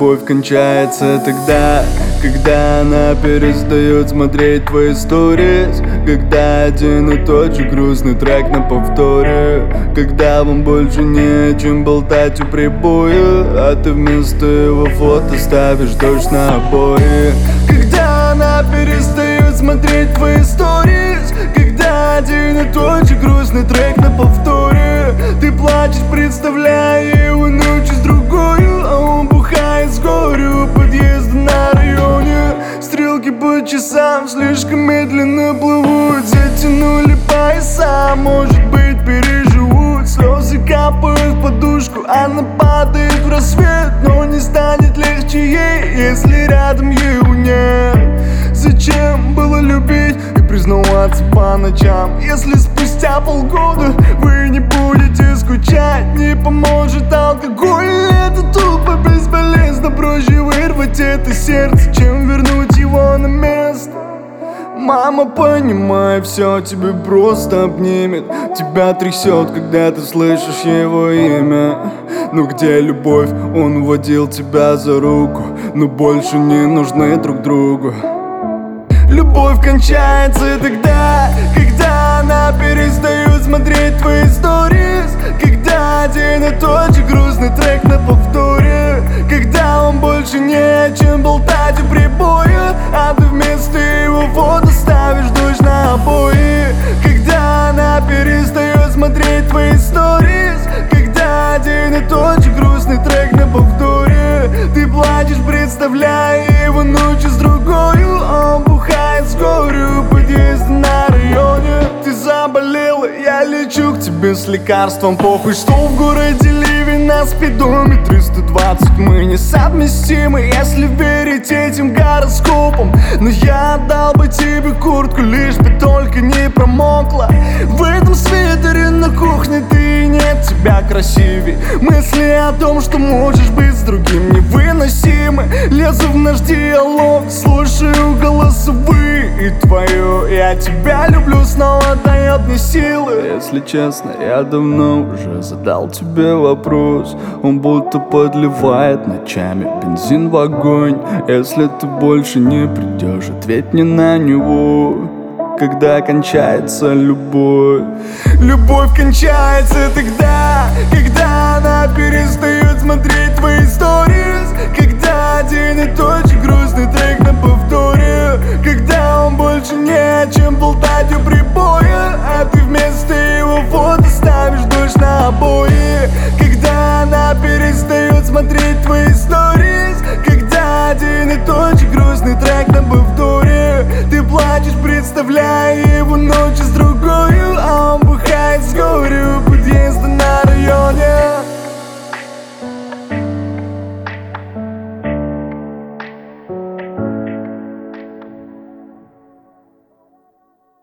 любовь кончается тогда, когда она перестает смотреть твои сторис, когда один и тот же грустный трек на повторе, когда вам больше не о чем болтать у прибоя, а ты вместо его фото ставишь дождь на обои. Когда она перестает смотреть твои сторис, когда один и тот же грустный трек на повторе, ты плачешь, представляя его ночью с другою, а он бухает с горю у подъезда на районе. Стрелки по часам слишком медленно плывут, затянули пояса, может быть переживут. Слезы капают в подушку, она падает в рассвет, но не станет легче ей, если рядом его нет. Зачем было любить и признаваться по ночам, если спустя полгода вы не будете скучать? Не поможет алкоголь, это тупо, бесполезно. Проще вырвать это сердце, чем вернуть его на место. Мама, понимай, все тебе просто обнимет, тебя трясет, когда ты слышишь его имя. Ну где любовь? Он уводил тебя за руку, но больше не нужны друг другу. Любовь кончается тогда, когда она перестает смотреть твои сторис, когда один и тот же грустный трек на повторе, когда он больше не о чем болтать у прибоя, а ты вместо его фото ставишь дождь на обои. Когда она перестает смотреть твои сторис, когда один и тот же грустный трек на повторе, ты плачешь, представляя его ночью с другою, он бухает с горю у подъезда на районе. Ты заболела, я лечу к тебе с лекарством, похуй, что в городе ливень, на спидометре 120. Мы несовместимы, если верить этим гороскопам, но я отдал бы тебе куртку, лишь бы только не промокла. В этом свитере на кухне ты, нет тебя красивей. Мысли о том, что можешь быть с другим, невыносимы. Лезу в наш диалог, слушаю голосовые, и твое «я тебя люблю» снова дает мне силы. Если честно, я давно уже задал тебе вопрос, он будто подливает ночами бензин в огонь. Если ты больше не придешь, ответь мне на него. Когда кончается любовь? Любовь кончается тогда, когда она перестает смотреть твои сторис, когда один и тот же грустный трек на повторе, когда он больше не о чем болтать у прибоя, а ты вместо его фото ставишь дождь на обои. Когда она перестает смотреть твои сторис, когда один и тот же грустный трек на повторе, ты плачешь, представляя его ночью с другим.